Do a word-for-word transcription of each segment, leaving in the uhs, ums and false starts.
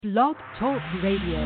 Blog Talk Radio.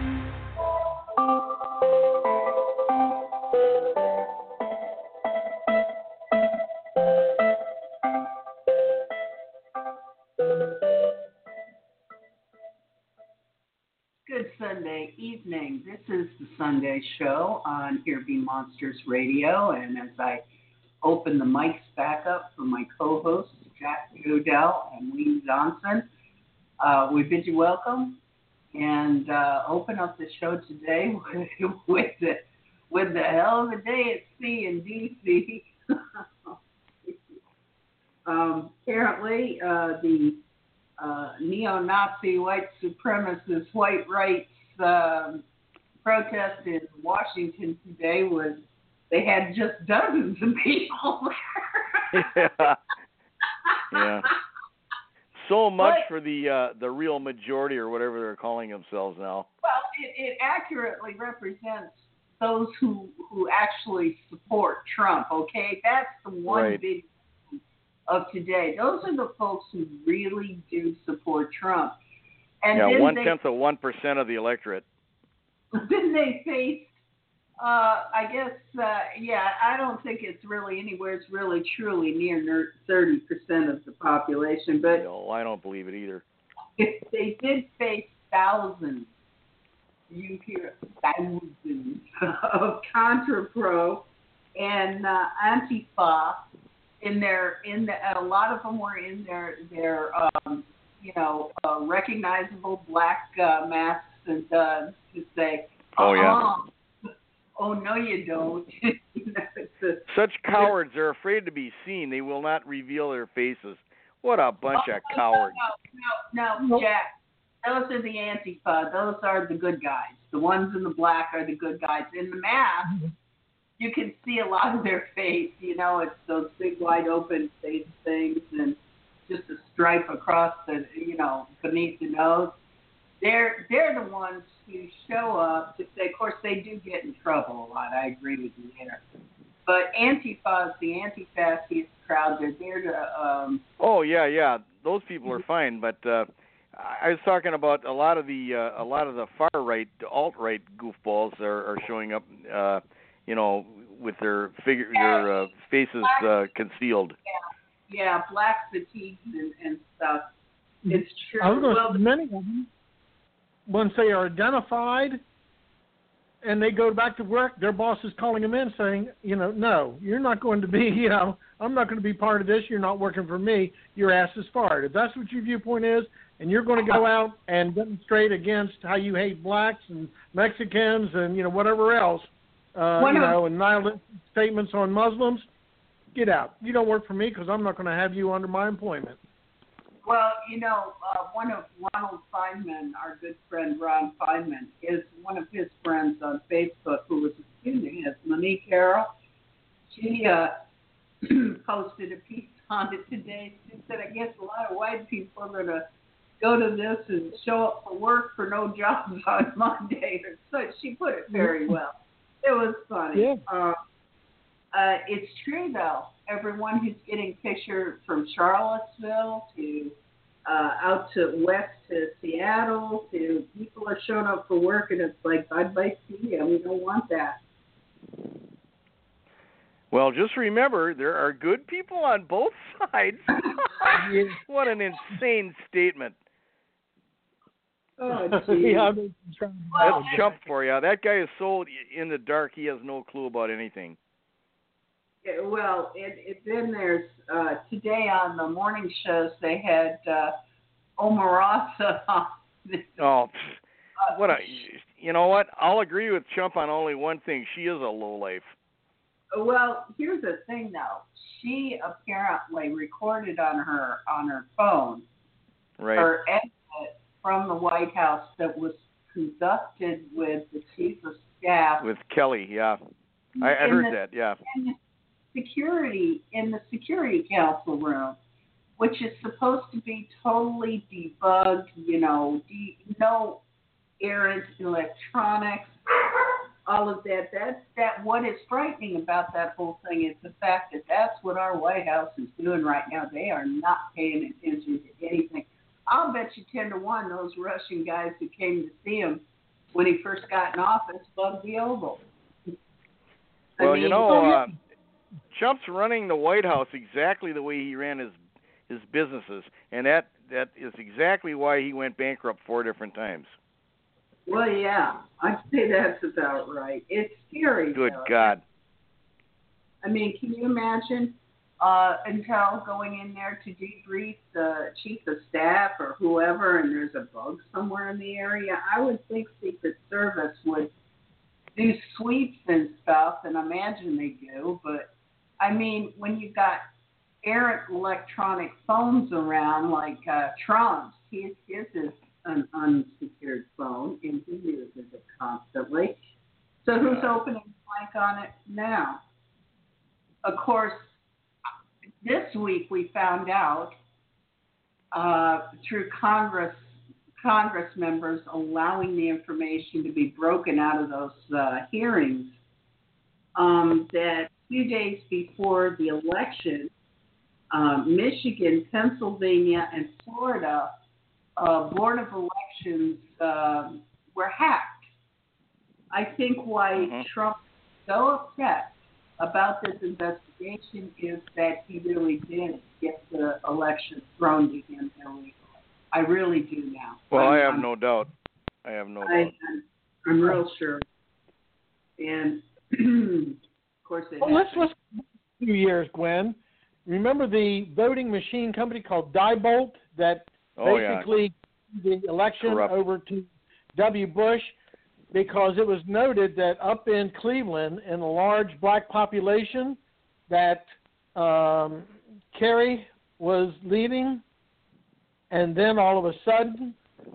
Good Sunday evening. This is the Sunday show on Here Be Monsters Radio, and as I open the mics back up for my co-hosts, Jack Odell and Lee Johnson, uh, we bid you welcome and uh, open up the show today with, with, the, with the hell of a day at sea in D C um, apparently, uh, the Uh, neo-Nazi white supremacist white rights um, protest in Washington today was, they had just dozens of people there. yeah. yeah. So much but, for the uh, the real majority, or whatever they're calling themselves now. Well, it, it accurately represents those who, who actually support Trump, okay? That's the one right. big of today. Those are the folks who really do support Trump. And yeah, then one they, tenth of one percent of the electorate. Then they faced, uh, I guess, uh, yeah, I don't think it's really anywhere. It's really truly near thirty percent of the population. But no, I don't believe it either. They did face thousands. You hear thousands of Contra-Pro and uh, Antifa. In their, in the, a lot of them were in their, their, um, you know, uh, recognizable black uh, masks and uh, to say, oh yeah, oh no, you don't. You know, it's a, Such cowards are afraid to be seen. They will not reveal their faces. What a bunch oh, of cowards! No, no, no, no, Jack. Those are the Antifa. Those are the good guys. The ones in the black are the good guys. In the mask, you can see a lot of their face. You know, it's those big, wide open face things and just a stripe across the, you know, beneath the nose. They're they're the ones who show up to say, of course, they do get in trouble a lot. I agree with you there. But Antifa is the anti-fascist crowd. They're there to... Um, oh, yeah, yeah. Those people are fine, but uh, I was talking about a lot of the uh, a lot of the far-right, alt-right goofballs are, are showing up... Uh, you know, with their figure, their uh, faces uh, concealed. Yeah, yeah, black fatigues and, and stuff. It's true. I was going to well, say many of them, once they are identified and they go back to work, their boss is calling them in saying, you know, no, you're not going to be, you know, I'm not going to be part of this. You're not working for me. Your ass is fired. If that's what your viewpoint is, and you're going to go out and demonstrate against how you hate blacks and Mexicans and, you know, whatever else, Uh, you know, and nihilistic statements on Muslims, get out. You don't work for me because I'm not going to have you under my employment. Well, you know, uh, one of Ronald Feynman, our good friend Ron Feynman, is one of his friends on Facebook who was a student of his, Monique Carroll. She uh, posted a piece on it today. She said, I guess a lot of white people are going to go to this and show up for work for no jobs on Monday. So she put it very well. It was funny. Yeah. Uh, uh, it's true, though. Everyone who's getting pictures from Charlottesville to uh, out to west to Seattle, to people are showing up for work, and it's like, bye-bye, see ya. We don't want that. Well, just remember, there are good people on both sides. What an insane statement. Oh, yeah, I mean, That's chump for you. That guy is so in the dark, he has no clue about anything. Yeah, well, it, it, then there's, uh, today on the morning shows, they had uh, Omarosa on. Oh, what a, you know what? I'll agree with Chump on only one thing. She is a lowlife. Well, here's the thing, though. She apparently recorded on her on her phone right. her exit from the White House that was conducted with the chief of staff. With Kelly, yeah. I, I heard the, that, yeah. In the security, in the Security Council room, which is supposed to be totally debugged, you know, de- no errant electronics, all of that. That's that. What is frightening about that whole thing is the fact that that's what our White House is doing right now. They are not paying attention to anything. I'll bet you ten to one those Russian guys who came to see him when he first got in office bugged the Oval. I Well, mean, you know, uh, Trump's running the White House exactly the way he ran his his businesses, and that that is exactly why he went bankrupt four different times. Well, yeah, I'd say that's about right. It's scary. Good though. God. I mean, can you imagine uh, Intel going in there to debrief the chief of staff or whoever, and there's a bug somewhere in the area? I would think Secret Service would do sweeps and stuff, and imagine they do. But, I mean, when you've got errant electronic phones around like uh, Trump's, his, his is an unsecured phone, and he uses it constantly. So who's Yeah. opening blank on it now? Of course, this week we found out uh, through Congress, Congress members allowing the information to be broken out of those uh, hearings, um, that a few days before the election, um, Michigan, Pennsylvania, and Florida uh, Board of Elections uh, were hacked. I think why Mm-hmm. Trump is so upset about this investigation is that he really did get the election thrown to him illegally. I really do now. Well, I'm, I have I'm, no doubt. I have no I, doubt. I'm, I'm real sure. And, of course, it Well, let's happened. let's go a few years, Gwen. Remember the voting machine company called Diebold that Oh, yeah. basically the election Corrupt. over to W. Bush, because it was noted that up in Cleveland, in a large black population, that um, Kerry was leading, and then all of a sudden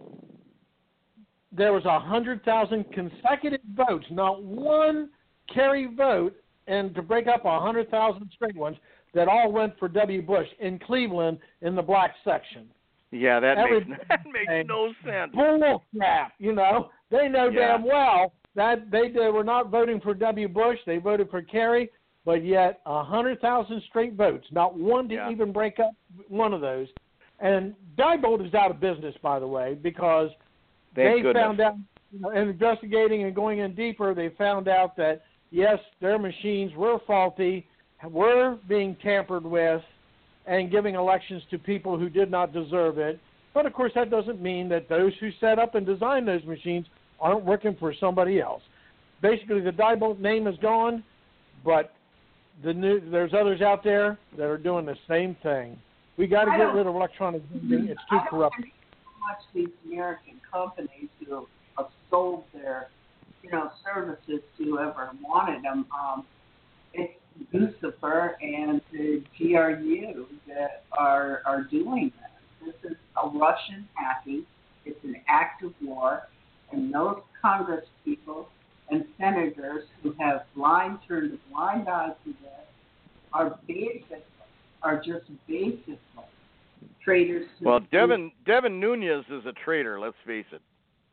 there was a hundred thousand consecutive votes, not one Kerry vote, and to break up a hundred thousand straight ones that all went for W. Bush in Cleveland in the black section. Yeah, that Every- makes that makes no sense. Bull crap, you know. They know Yeah. damn well that they, they were not voting for W. Bush. They voted for Kerry, but yet a hundred thousand straight votes, not one to Yeah. even break up one of those. And Diebold is out of business, by the way, because Thank they goodness. found out, you know, in investigating and going in deeper, they found out that, yes, their machines were faulty, were being tampered with, and giving elections to people who did not deserve it. But, of course, that doesn't mean that those who set up and designed those machines aren't working for somebody else. Basically, the Diebold name is gone, but the new, there's others out there that are doing the same thing. We got to I get don't- rid of electronic voting. It's too I don't corrupt. understand how much these American companies who have sold their, you know, services to whoever wanted them. Um, it's Lucifer and the G R U that are are doing this. This is a Russian hacking. It's an act of war, and those Congress people and senators who have blind turned a blind eye to this are basically are just basically traitors. To Well, the Devin Devin Nunes is a traitor. Let's face it.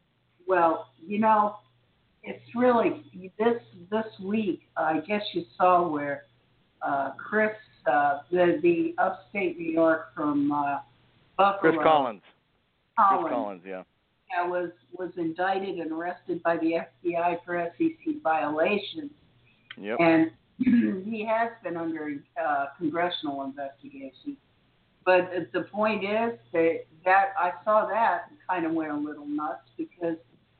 Well, you know, it's really this this week. I guess you saw where uh, Chris, uh, the the upstate New York from uh, Buffalo, Chris Collins. Collins, Chris Collins, yeah. yeah, was was indicted and arrested by the F B I for S E C violations, Yep. and he has been under uh, congressional investigation. But the point is that, that I saw that and kind of went a little nuts because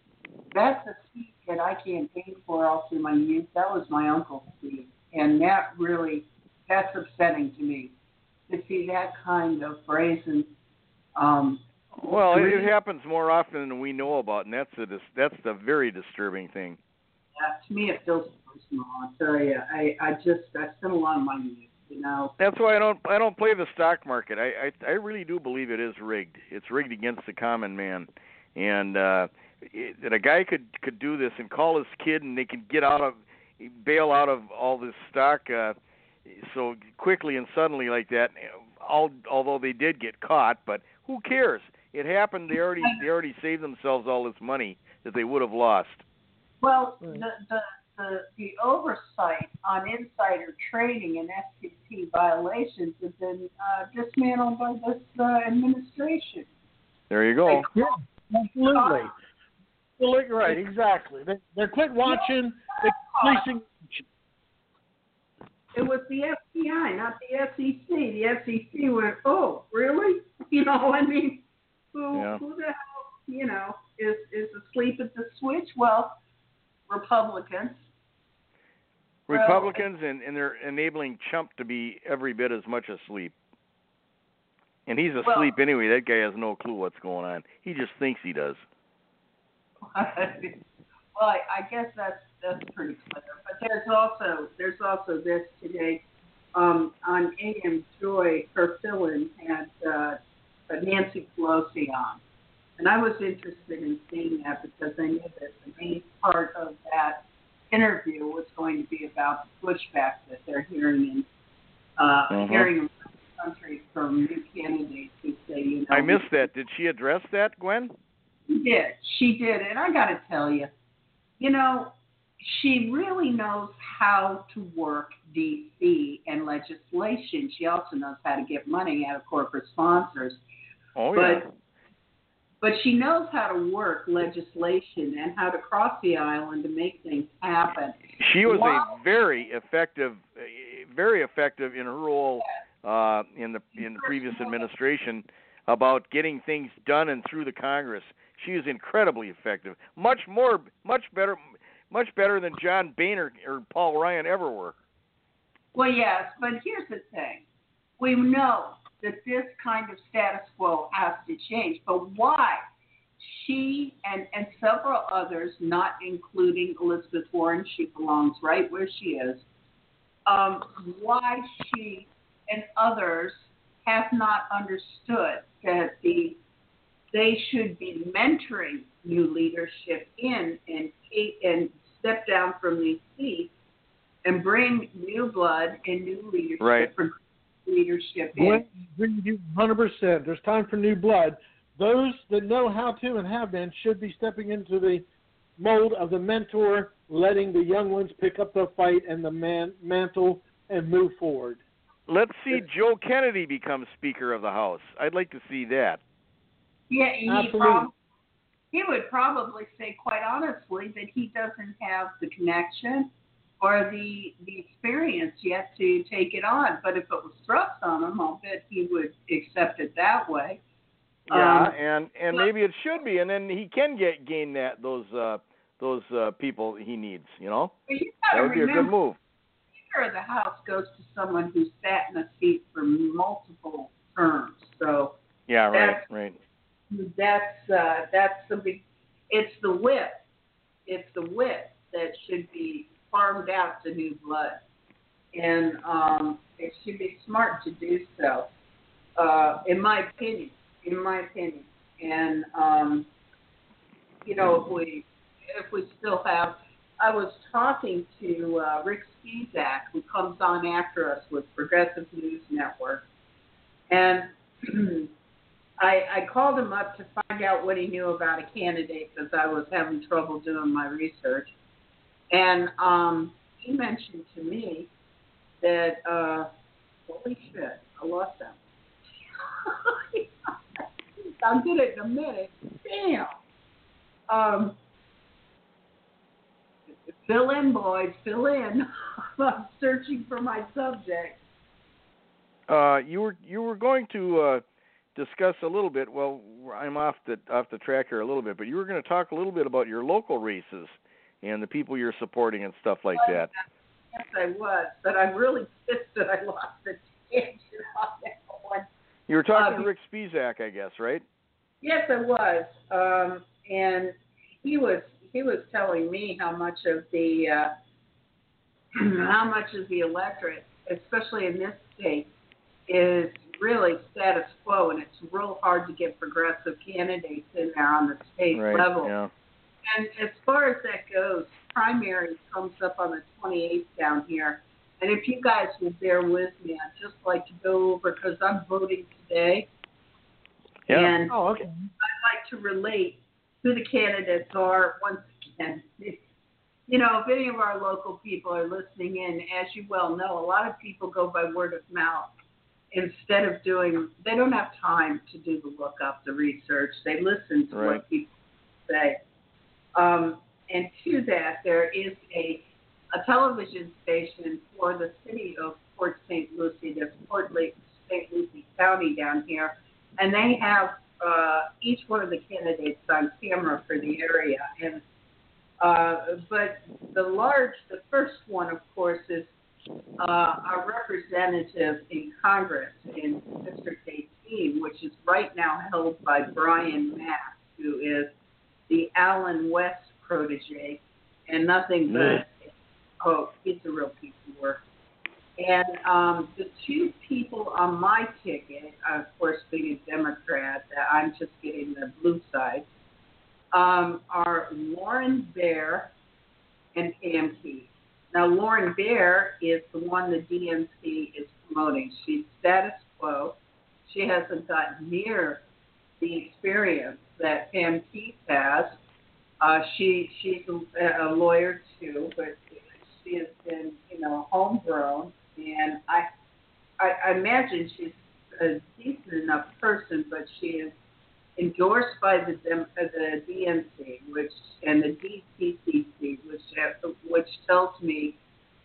that's a seat that I campaigned for all through my youth. That was my uncle's seat. And that really, that's upsetting to me to see that kind of brazen. Um, Well, it, it happens more often than we know about, and that's the dis- that's the very disturbing thing. yeah, to me, it feels personal. I'll tell you, I, I just, I spent a lot of my youth, you know. That's why I don't I don't play the stock market. I I, I really do believe it is rigged. It's rigged against the common man, and uh, it, that a guy could could do this and call his kid, and they can get out of bail out of all this stock uh, so quickly and suddenly like that. All, although they did get caught, but who cares? It happened. They already they already saved themselves all this money that they would have lost. Well, the, the, the, the oversight on insider trading and S E C violations has been uh, dismantled by this uh, administration. There you go. Yeah, absolutely. Well, right, exactly. They, they're quit watching, they're policing. It was the F B I, not the S E C. The S E C went, oh, really? You know, I mean, who, Yeah. who the hell, you know, is, is asleep at the switch? Well, Republicans. Republicans, and, and they're enabling Trump to be every bit as much asleep. And he's asleep well, anyway. That guy has no clue what's going on. He just thinks he does. well, I, I guess that's that's pretty clear. But there's also there's also this today um, on A M Joy. Her fill-in had uh, Nancy Pelosi on, and I was interested in seeing that because I knew that the main part of that interview was going to be about the pushback that they're hearing in uh, uh-huh. hearing around the country from new candidates who say, you know, I missed that. Did she address that, Gwen? She did. She did. And I got to tell you, you know, she really knows how to work D C and legislation. She also knows how to get money out of corporate sponsors. Oh, but, yeah. But she knows how to work legislation and how to cross the island to make things happen. She was Wow. a very effective, very effective in her role uh, in the in the previous administration about getting things done and through the Congress. She was incredibly effective, much more, much better, much better than John Boehner or Paul Ryan ever were. Well, yes, but here's the thing: we know that this kind of status quo has to change, but why? She and, and several others, not including Elizabeth Warren, she belongs right where she is, um, why she and others have not understood that the they should be mentoring new leadership in and and step down from these seats and bring new blood and new leadership right. for leadership in. one hundred percent. There's time for new blood. Those that know how to and have been should be stepping into the mold of the mentor, letting the young ones pick up the fight and the man, mantle and move forward. Let's see Joe Kennedy become Speaker of the House. I'd like to see that. Yeah, he, Absolutely. prob- he would probably say, quite honestly, that he doesn't have the connection or the the experience yet to take it on. But if it was thrust on him, I'll bet he would accept it that way. Yeah, Um, and and maybe it should be, and then he can get gain that those uh, those uh, people he needs. You know, but you that gotta would be a remember, good move. Speaker of the House goes to someone who's sat in a seat for multiple terms. So Yeah, right, that's, right. That's uh, that's the big. It's the whip. It's the whip that should be farmed out to new blood, and um, it should be smart to do so, uh, in my opinion. In my opinion, and um, you know, if we if we still have, I was talking to uh, Rick Spizak, who comes on after us with Progressive News Network, and I, I called him up to find out what he knew about a candidate because I was having trouble doing my research, and um, he mentioned to me that uh, holy shit, I lost him. I'll get it in a minute. Damn. Um, fill in, boys. Fill in. I'm searching for my subject. Uh, you were you were going to uh, discuss a little bit. Well, I'm off the off the track here a little bit, but you were going to talk a little bit about your local races and the people you're supporting and stuff like that. Yes, I was, but I'm really pissed that I lost the tangent on that one. You were talking uh, to Rick Spizak, I guess, right? Yes, I was, um, and he was he was telling me how much of the uh, how much of the electorate, especially in this state, is really status quo, and it's real hard to get progressive candidates in there on the state Right. level. Yeah. And as far as that goes, primary comes up on the twenty-eighth down here. And if you guys will bear with me, I'd just like to go over, because I'm voting today. Yeah. And Oh, okay. I'd like to relate who the candidates are once again. You know, if any of our local people are listening in, as you well know, a lot of people go by word of mouth. instead of doing, they don't have time to do the lookup, the research. They listen to Right. what people say. Um, and to that, there is a a television station for the city of Port Saint Lucie, that's Port Saint Lucie County down here, and they have uh, each one of the candidates on camera for the area. And uh, but the large, the first one, of course, is uh, our representative in Congress in District eighteen, which is right now held by Brian Mack, who is the Allen West protege, and nothing but, Mm. oh, he's a real piece of work. And um, the two people on my ticket, of course, being a Democrat, uh, I'm just getting the blue side, um, are Lauren Baer and Pam Keith. Now, Lauren Baer is the one the D N C is promoting. She's status quo. She hasn't gotten near the experience that Pam Keith has. Uh, she she's a, a lawyer too, but she has been, you know, homegrown, and I, I I imagine she's a decent enough person, but she is endorsed by the Dem- uh, the D N C, which and the D P C C, which uh, which tells me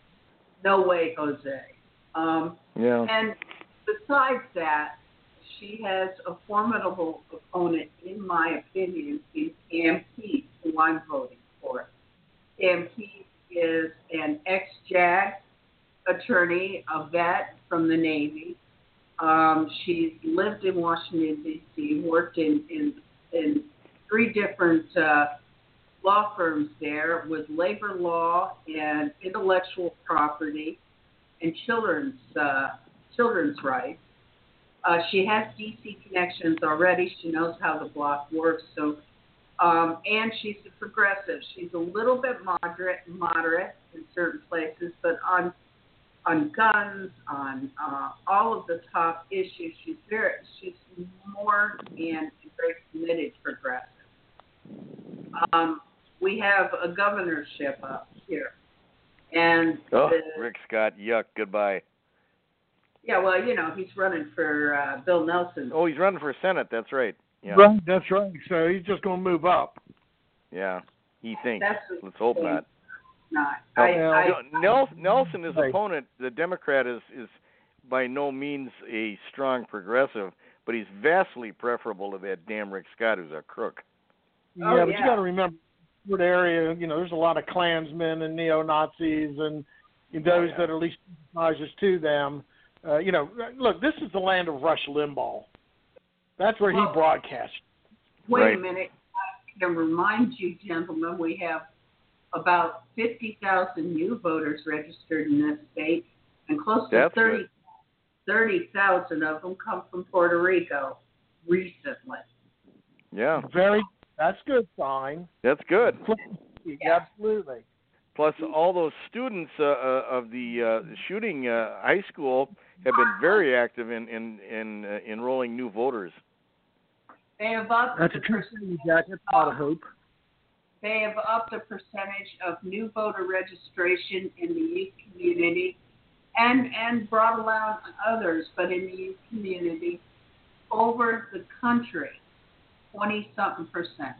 no way, Jose. Um, Yeah. and besides that, she has a formidable opponent, in my opinion, in Pam Keith, who I'm voting for. Pam Keith is an ex-JAG attorney, a vet from the Navy. Um, she's lived in Washington, D C, worked in, in, in three different uh, law firms there with labor law and intellectual property and children's uh, children's rights. Uh, she has D C connections already. She knows how the block works. So, um, and she's a progressive. She's a little bit moderate, moderate in certain places, but on on guns, on uh, all of the top issues, she's very, she's more and very committed progressive. Um, we have a governorship up here, and Oh, the, Rick Scott, yuck, goodbye. yeah, well, you know, he's running for uh, Bill Nelson. Oh, he's running for Senate. That's right. Yeah. Right, that's right. So he's just going to move up. Yeah. He thinks. That's the Let's hope thing. not. Not. Oh, I, well, I, Nel- Nelson, his Right. opponent, the Democrat, is is by no means a strong progressive, but he's vastly preferable to that damn Rick Scott, who's a crook. Oh, yeah, but yeah. you got to remember, the area, you know, there's a lot of Klansmen and neo-Nazis and those Oh, yeah. that are at least sympathizers to them. Uh, you know, look, this is the land of Rush Limbaugh. That's where he Well, broadcast. wait Right. a minute. I can remind you, gentlemen, we have about fifty thousand new voters registered in this state, and close to That's thirty good. thirty thousand of them come from Puerto Rico recently. Yeah, Very, that's good sign. that's good. Yeah. Absolutely. Plus, all those students uh, uh, of the uh, shooting uh, high school have been very active in in, in uh, enrolling new voters. They have upped That's the a true percentage. thing, Jack. That's a lot of hope. They have upped the percentage of new voter registration in the youth community, and and brought along others, but in the youth community, over the country, twenty something percent.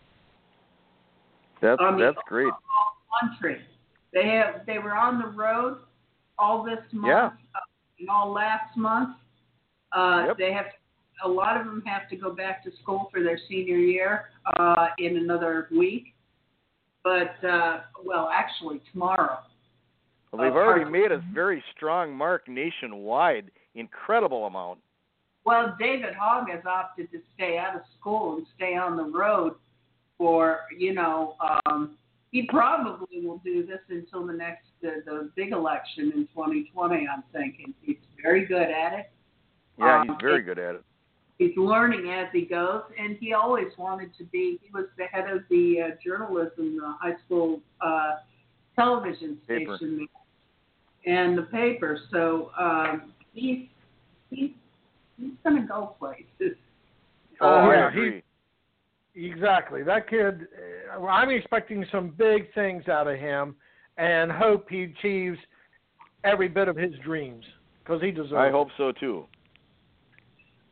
That's I mean, that's great. All country. They have they were on the road all this month, Yeah. uh, and all last month. Uh, Yep. They have a lot of them have to go back to school for their senior year uh, in another week. But uh, well, actually tomorrow. Well, they've Uh, already our- made a very strong mark nationwide. Incredible amount. Well, David Hogg has opted to stay out of school and stay on the road for, you know, um, he probably will do this until the next, the, the big election in twenty twenty, I'm thinking. He's very good at it. Yeah, he's Um, very and good at it. He's learning as he goes, and he always wanted to be, he was the head of the uh, journalism, the high school uh, television Paper. station and the paper. So um, he's, he's, he's going to go places. Oh, Uh, yeah, I agree. Exactly. That kid, uh, I'm expecting some big things out of him and hope he achieves every bit of his dreams because he deserves I it. hope so too.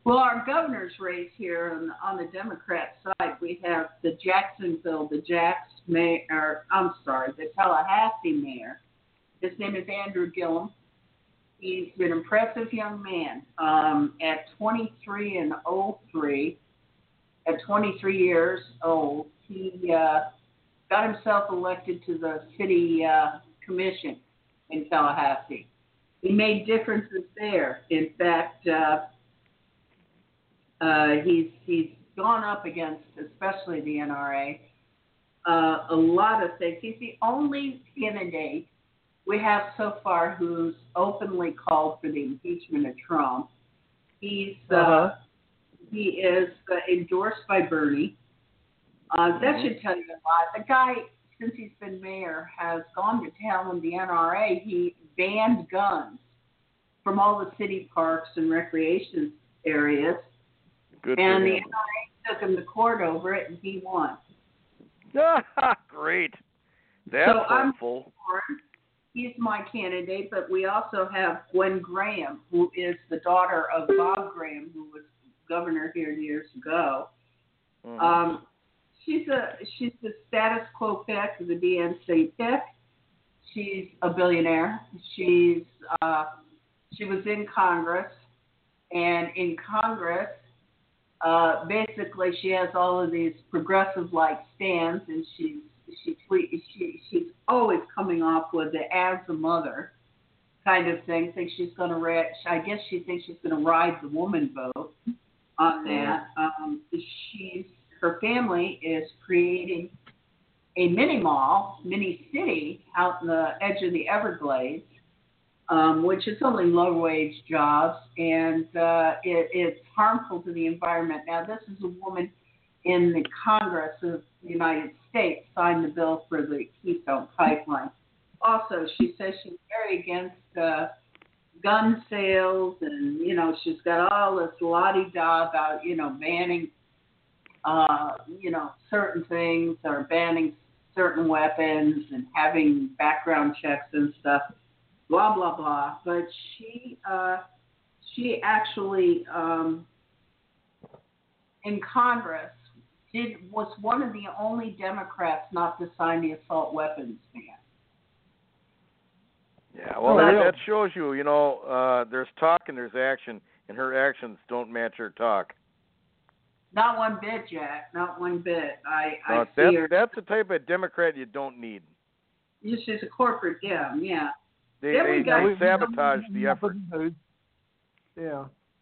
Well, our governor's race here on the, on the Democrat side, we have the Jacksonville, the Jacks mayor, I'm sorry, the Tallahassee mayor. His name is Andrew Gillum. He's an impressive young man. Um, at twenty-three and oh three, at twenty-three years old, he uh, got himself elected to the city uh, commission in Tallahassee. He made differences there. In fact, uh, uh, he's he's gone up against, especially the N R A, uh, a lot of things. He's the only candidate we have so far who's openly called for the impeachment of Trump. He's uh, uh-huh. he is uh, endorsed by Bernie. Uh, that mm-hmm. should tell you a lot. The guy, since he's been mayor, has gone to town with the N R A. He banned guns from all the city parks and recreation areas. Good and for the him. N R A took him to court over it, and he won. Great. That's so hopeful. I'm He's my candidate, but we also have Gwen Graham, who is the daughter of Bob Graham, who was governor here years ago. Mm-hmm. Um, she's a she's the status quo pick, the D N C pick. She's a billionaire. She's uh, she was in Congress, and in Congress, uh, basically she has all of these progressive-like stands, and she's She, she she's always coming off with the as a mother kind of thing. Thinks she's going to ride. I guess she thinks she's going to ride the woman vote on that. Um, she's her family is creating a mini mall, mini city out in the edge of the Everglades, um, which is only low wage jobs, and uh, it, it's harmful to the environment. Now, this is a woman in the Congress of the United States signed the bill for the Keystone Pipeline. Also, she says she's very against uh, gun sales, and, you know, she's got all this la-di-da about, you know, banning, uh, you know, certain things or banning certain weapons and having background checks and stuff, blah, blah, blah. But she, uh, she actually, um, in Congress, Did, was one of the only Democrats not to sign the assault weapons ban. Yeah, well, that, that shows you, you know, uh, there's talk and there's action, and her actions don't match her talk. Not one bit, Jack. Not one bit. I, I uh, see that's, her. That's the type of Democrat you don't need. She's a corporate dem, yeah. They, they, they sabotage the effort. Yeah.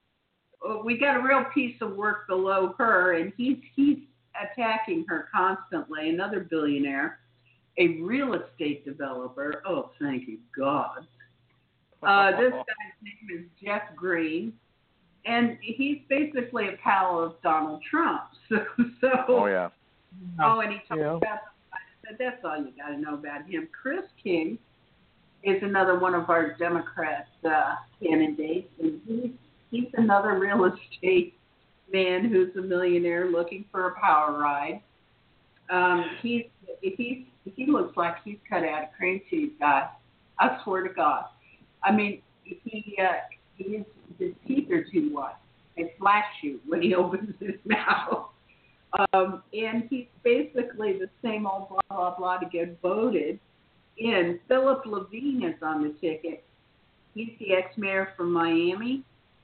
We got a real piece of work below her, and he's he's attacking her constantly. Another billionaire, a real estate developer. Oh, thank you, God. Uh, this guy's name is Jeff Green, and he's basically a pal of Donald Trump. So, so oh yeah. Oh, and he talks yeah. about that's all you got to know about him. Chris King is another one of our Democrat uh, candidates, and he's he's another real estate man who's a millionaire looking for a power ride. Um, he's he's he looks like he's cut out of cream cheese, guy. I swear to God. I mean, he uh, his his teeth are too white. They flash you when he opens his mouth. Um, and he's basically the same old blah, blah, blah to get voted in. Philip Levine is on the ticket. He's the ex-mayor from Miami,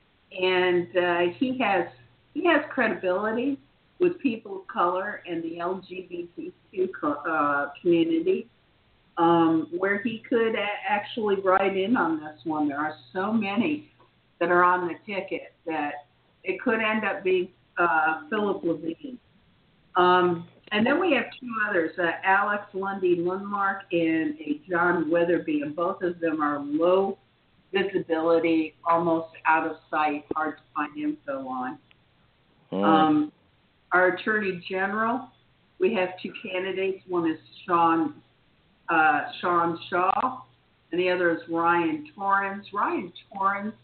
and uh, he has he has credibility with people of color and the L G B T Q uh, community, um, where he could a- actually ride in on this one. There are so many that are on the ticket that it could end up being uh, Philip Levine. Um, and then we have two others, uh, Alex Lundy Lundmark and a John Weatherby, and both of them are low visibility, almost out of sight, hard to find info on. Mm. Um, our Attorney General, we have two candidates. One is Sean uh, Sean Shaw, and the other is Ryan Torrens. Ryan Torrens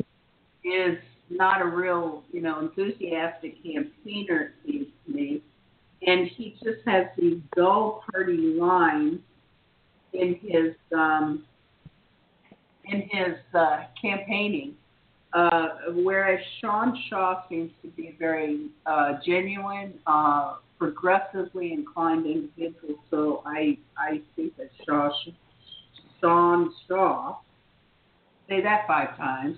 is not a real, you know, enthusiastic campaigner, it seems to me. And he just has these dull party lines in his um, in his uh, campaigning Uh, whereas Sean Shaw seems to be a very uh, genuine, uh, progressively inclined individual. So I I think that Shaw, Sean Shaw, say that five times.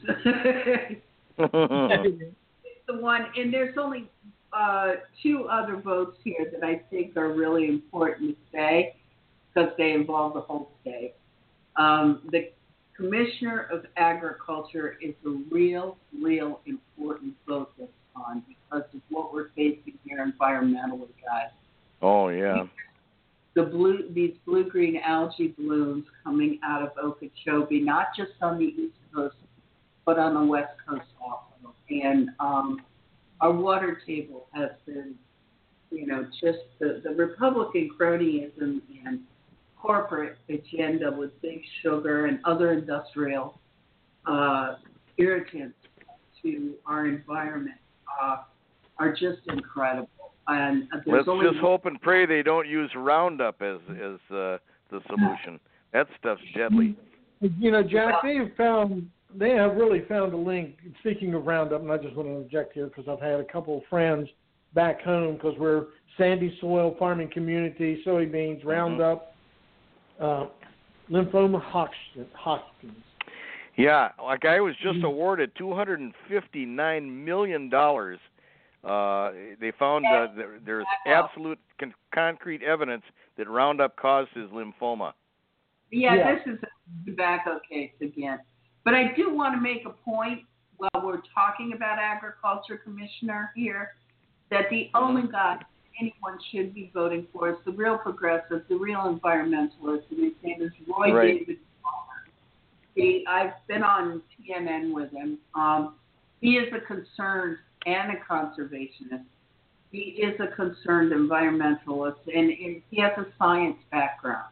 It's the one, and there's only uh, two other votes here that I think are really important to say because they involve the whole state. Um, the Commissioner of Agriculture is a real, real important vote this time because of what we're facing here environmentally, guys. Oh, yeah. The blue, these blue-green algae blooms coming out of Okeechobee, not just on the East Coast, but on the West Coast also. And um, our water table has been, you know, just the, the Republican cronyism and corporate agenda with big sugar and other industrial uh, irritants to our environment uh, are just incredible. And let's only just hope and pray they don't use Roundup as as uh, the solution. That stuff's deadly. You know, Jack, they have found they have really found a link. Speaking of Roundup, and I just want to interject here because I've had a couple of friends back home because we're sandy soil farming community, soybeans, mm-hmm. Roundup. Uh, lymphoma Hodgkin, Hodgkins. Yeah, like I was just Mm-hmm. awarded two hundred fifty-nine million dollars. Uh, they found uh, there, there's absolute con- concrete evidence that Roundup causes lymphoma. Yeah, yeah, this is a tobacco case again. But I do want to make a point while we're talking about agriculture, Commissioner, here, that the only guy anyone should be voting for is the real progressive, the real environmentalist, and his name is Roy right. David Palmer. He, I've been on T N N with him. Um, he is a concerned and a conservationist. He is a concerned environmentalist, and, and he has a science background.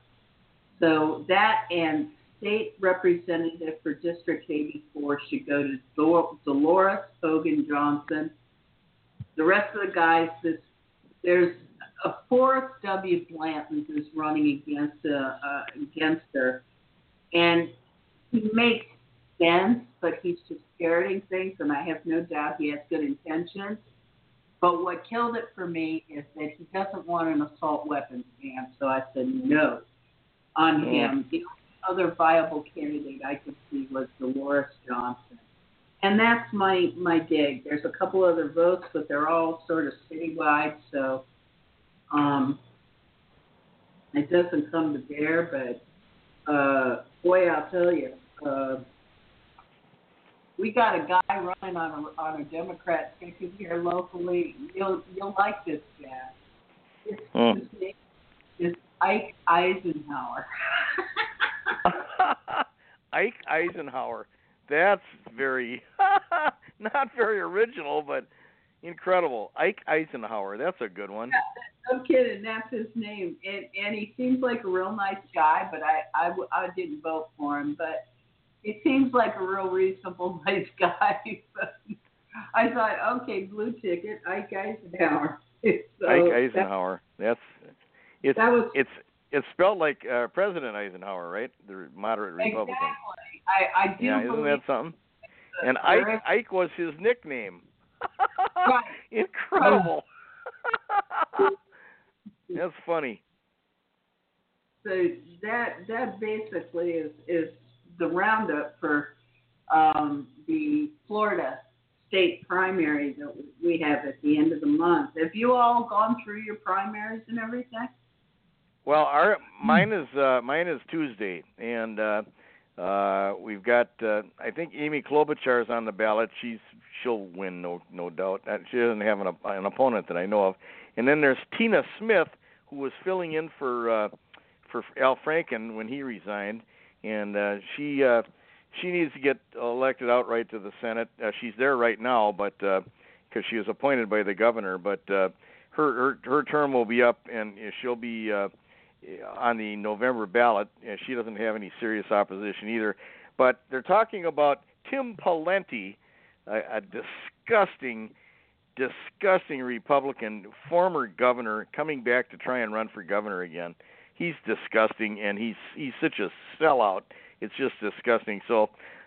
So that and state representative for District eighty-four should go to Dol- Dolores Hogan Johnson. The rest of the guys, this there's a Forrest W. Blanton who's running against uh, uh, against her, and he makes sense, but he's just parroting things, and I have no doubt he has good intentions. But what killed it for me is that he doesn't want an assault weapons ban, so I said no on mm. him. The other viable candidate I could see was Dolores Johnson. And that's my, my dig. There's a couple other votes, but they're all sort of citywide, so um, it doesn't come to bear. But, uh, boy, I'll tell you, uh, we got a guy running on a, on a Democrat ticket here locally. You'll you'll like this guy. His, mm. his name is Ike Eisenhower. Ike Eisenhower. That's very, not very original, but incredible. Ike Eisenhower. That's a good one. Yeah, no kidding. That's his name. And, and he seems like a real nice guy, but I, I, I didn't vote for him. But he seems like a real reasonable, nice guy. I thought, okay, blue ticket, Ike Eisenhower. So Ike Eisenhower. That's, it's, that was, it's, it's spelled like uh, President Eisenhower, right? The moderate Republican. Exactly. I, I do yeah, isn't that something? And Ike, Ike was his nickname. Right. Incredible. That's funny. So that that basically is, is the roundup for um, the Florida state primary that we have at the end of the month. Have you all gone through your primaries and everything? Well, our mine is uh, mine is Tuesday, and uh, uh, we've got uh, I think Amy Klobuchar is on the ballot. She's she'll win, no no doubt. She doesn't have an, an opponent that I know of. And then there's Tina Smith, who was filling in for uh, for Al Franken when he resigned, and uh, she uh, she needs to get elected outright to the Senate. Uh, she's there right now, but because uh, she was appointed by the governor, but uh, her, her her term will be up, and she'll be uh, on the November ballot. She doesn't have any serious opposition either. But they're talking about Tim Pawlenty, a, a disgusting, disgusting Republican, former governor, coming back to try and run for governor again. He's disgusting, and he's he's such a sellout. It's just disgusting. So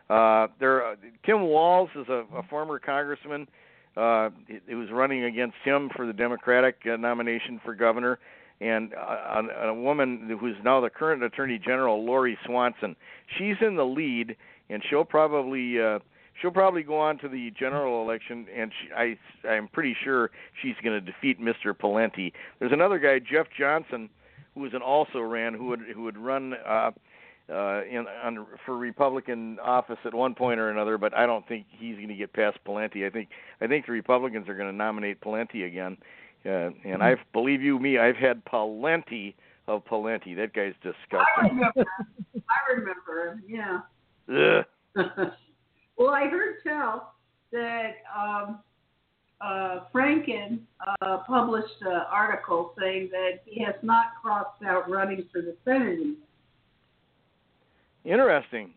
Uh, there, uh, Tim Walz is a, a former congressman uh, who was running against him for the Democratic uh, nomination for governor, and uh, a, a woman who's now the current Attorney General, Lori Swanson. She's in the lead, and she'll probably uh, she'll probably go on to the general election, and she, I I'm pretty sure she's going to defeat Mister Pawlenty. There's another guy, Jeff Johnson, who was an also ran who would who would run. Uh, Uh, in on, for Republican office at one point or another, but I don't think he's going to get past Pawlenty. I think I think the Republicans are going to nominate Pawlenty again, uh, and I believe you me, I've had plenty of Pawlenty. That guy's disgusting. I remember. I remember. Yeah. Ugh. Well, I heard tell that um, uh, Franken uh, published an article saying that he has not crossed out running for the Senate. Interesting.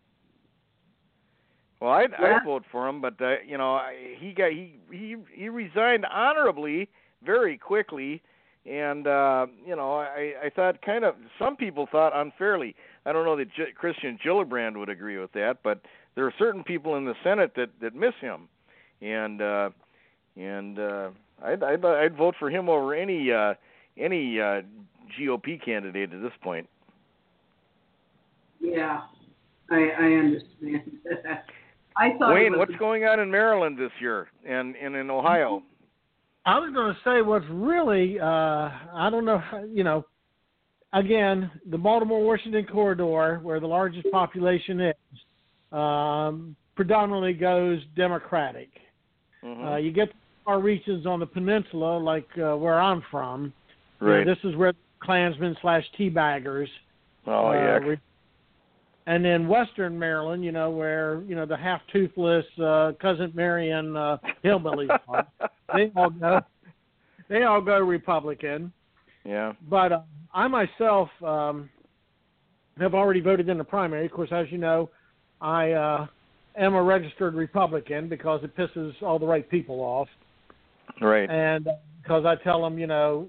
Well, I'd, yeah. I'd vote for him, but uh, you know, I, he got he he he resigned honorably, very quickly, and uh, you know, I I thought kind of some people thought unfairly. I don't know that J- Christian Gillibrand would agree with that, but there are certain people in the Senate that, that miss him, and uh, and uh, I'd, I'd I'd vote for him over any uh, any uh, G O P candidate at this point. Yeah, I, I understand. I thought Wayne, was what's going on in Maryland this year and, and in Ohio? I was going to say what's really, uh, I don't know, how, you know, again, the Baltimore-Washington corridor, where the largest population is, um, predominantly goes Democratic. Mm-hmm. Uh, you get our reaches on the peninsula, like uh, where I'm from. Right. You know, this is where Klansmen slash teabaggers. Oh, uh, yeah. Re- and then Western Maryland, you know, where, you know, the half-toothless uh, Cousin Marion uh, hillbillies are. They all go, they all go Republican. Yeah. But uh, I myself um, have already voted in the primary. Of course, as you know, I uh, am a registered Republican because it pisses all the right people off. Right. And uh, because I tell them, you know,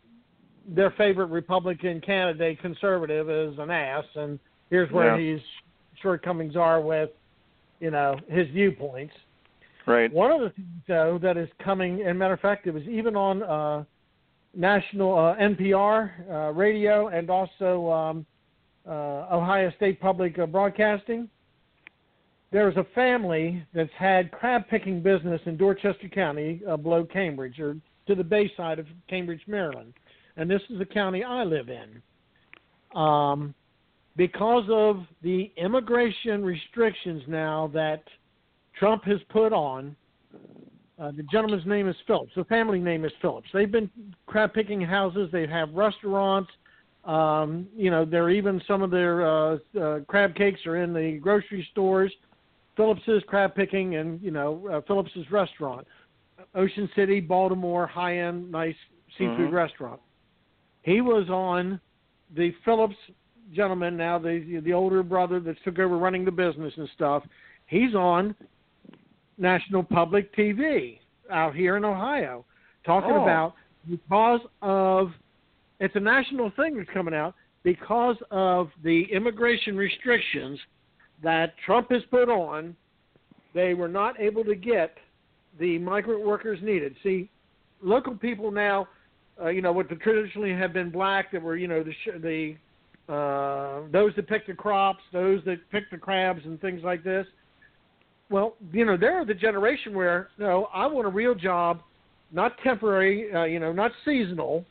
their favorite Republican candidate, conservative, is an ass, and here's where Yeah. his shortcomings are with, you know, his viewpoints. Right. One of the things, though, that is coming, and matter of fact, it was even on uh, national uh, N P R uh, radio and also um, uh, Ohio State Public uh, Broadcasting. There's a family that's had crab-picking business in Dorchester County uh, below Cambridge, or to the bay side of Cambridge, Maryland. And this is the county I live in. Um, because of the immigration restrictions now that Trump has put on, uh, the gentleman's name is Phillips. The family name is Phillips. They've been crab-picking houses. They have restaurants. Um, you know, they're even some of their uh, uh, crab cakes are in the grocery stores. Phillips's crab picking and, you know, uh, Phillips's restaurant. Ocean City, Baltimore, high-end, nice seafood Mm-hmm. restaurant. He was on the Phillips gentleman now, the the older brother that took over running the business and stuff. He's on National Public T V out here in Ohio talking Oh. about because of, it's a national thing that's coming out, because of the immigration restrictions that Trump has put on, they were not able to get the migrant workers needed. See, local people now, uh, you know, what the traditionally have been black, that were, you know, the the uh, those that pick the crops, those that pick the crabs and things like this. Well, you know, they're the generation where, no, I want a real job, not temporary, uh, you know, not seasonal.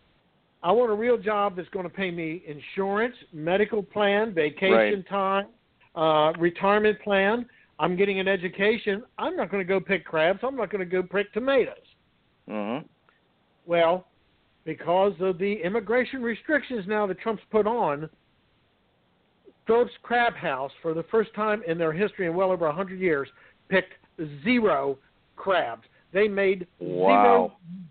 I want a real job that's going to pay me insurance, medical plan, vacation Right. time, uh, retirement plan. I'm getting an education. I'm not going to go pick crabs. I'm not going to go pick tomatoes. Mm-hmm. Well, because of the immigration restrictions now that Trump's put on, Phillips Crab House, for the first time in their history in well over one hundred years, picked zero crabs. They made Wow. zero.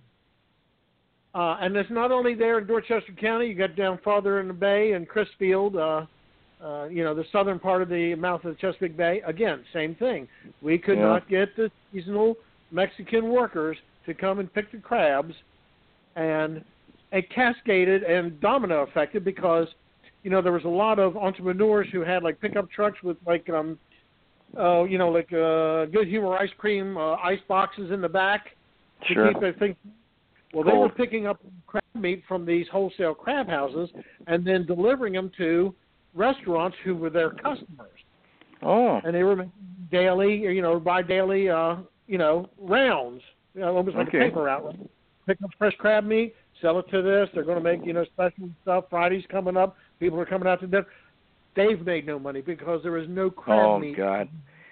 Uh, and it's not only there in Dorchester County. You got down farther in the bay in Crisfield, uh, uh, you know, the southern part of the mouth of the Chesapeake Bay. Again, same thing. We could Yeah. not get the seasonal Mexican workers to come and pick the crabs, and it cascaded and domino affected because, you know, there was a lot of entrepreneurs who had like pickup trucks with like um, uh, you know, like uh, Good Humor ice cream uh, ice boxes in the back to Sure. keep their things. Well, they were picking up crab meat from these wholesale crab houses and then delivering them to restaurants who were their customers. Oh. And they were making daily, you know, by daily, uh, you know, rounds, you know, almost like Okay. a paper route. Pick up fresh crab meat, sell it to this. They're going to make, you know, special stuff. Friday's coming up. People are coming out to dinner. They've made no money because there is no crab Oh, meat. God.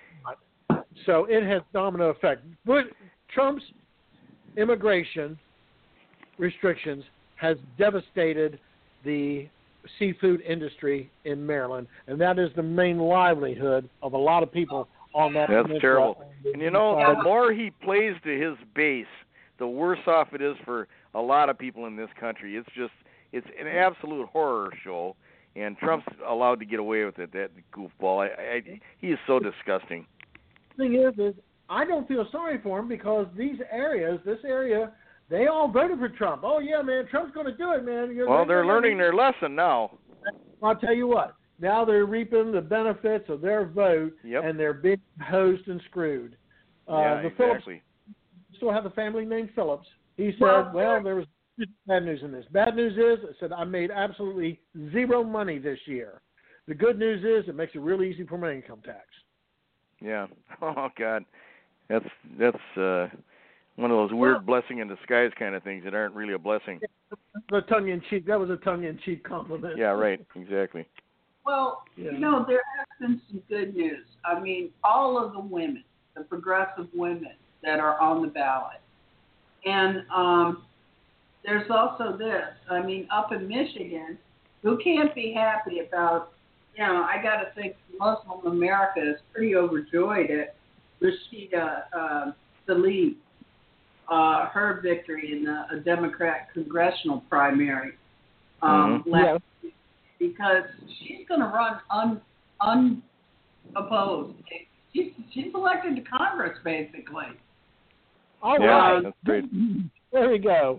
So it has domino effect. But Trump's immigration restrictions has devastated the seafood industry in Maryland, and that is the main livelihood of a lot of people on that That's peninsula. terrible. And you know, the more he plays to his base, the worse off it is for a lot of people in this country. It's just, it's an absolute horror show, and Trump's allowed to get away with it, that goofball. I, I, he is so disgusting. The thing is, is I don't feel sorry for him because these areas, this area, they all voted for Trump. Oh, yeah, man, Trump's going to do it, man. You're Well, they're learning their lesson now. I'll tell you what. Now they're reaping the benefits of their vote, Yep. and they're being hosed and screwed. Uh, Yeah, the exactly. Phillips still have a family named Phillips. He said, Well, well, there was bad news in this. Bad news is, I said, I made absolutely zero money this year. The good news is it makes it real easy for my income tax. Yeah. Oh, God. That's, that's uh, one of those weird Well- blessing in disguise kind of things that aren't really a blessing. The tongue-in-cheek, that was a tongue-in-cheek compliment. Yeah, right. Exactly. Well, Yeah. you know, there has been some good news. I mean, all of the women, the progressive women that are on the ballot. And um, there's also this. I mean, up in Michigan, who can't be happy about, you know, I got to think Muslim America is pretty overjoyed at Rashida uh, Tlaib, uh, her victory in the a Democrat congressional primary um, Mhm. last week, because she's going to run un, unopposed. She's, she's elected to Congress, basically. All Yeah, right. that's great. There we go.